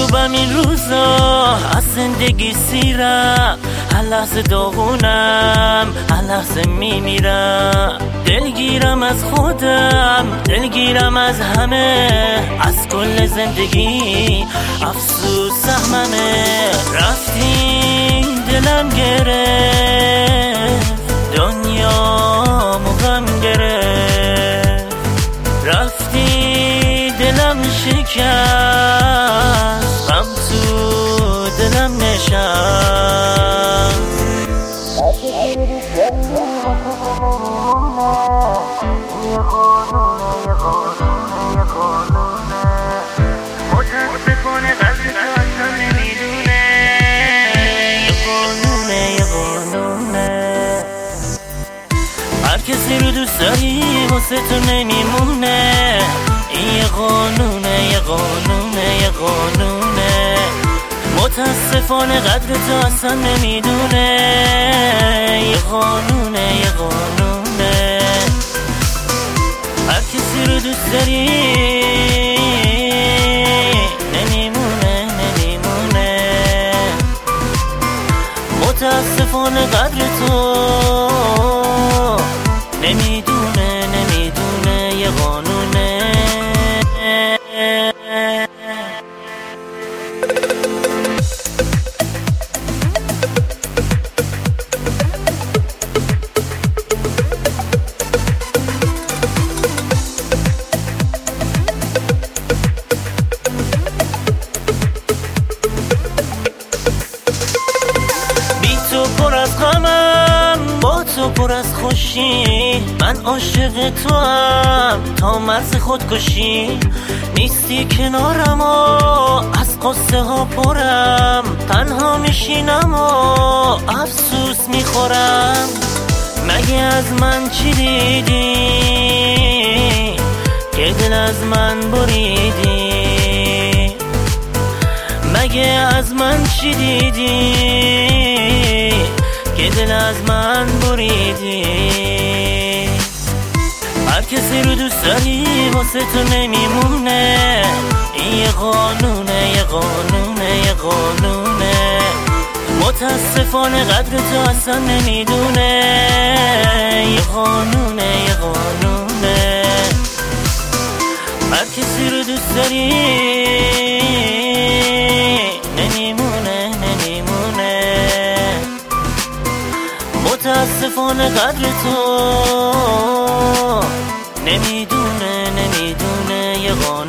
خوبم این روزا، از زندگی سیرم، هر لحظه داغونم، هر لحظه میمیرم. دلگیرم از خودم، دلگیرم از همه، از کل زندگی افسوس سهممه. رفتی دلم گرفت، دنیا غم گرفت. رفتی دلم شکست، غم تو دلم نشست. متاسفانه قلب تو اصلا نمیدونه، یه قانونه. هر کسی رو دوست داری واسه تو نمیمونه. این یه قانونه. متاسفانه قدر تو اصلا نمیدونه. یه قانونه. هر کسی رو دوست داری نمیمونه. متاسفانه قدر تو نمیدونه. یه قانونه. پر از غمم، با تو پر از خوشی. من عاشق تو هم تا مرز خودکشی. نیستی کنارم و از قصه ها پرم. تنها میشینم و افسوس میخورم. مگه از من چی دیدی که دل از من بریدی؟ مگه از من چی دیدی که دل از من بریدی؟ هر کسی رو دوست داری واسه تو نمیمونه. این یه قانونه. متاسفانه قدر تو اصلا نمیدونه. یه قانونه. هر کسی رو دوست داری نمیمونه. متاسفانه قدر تو نمیدونه. یه قانونه.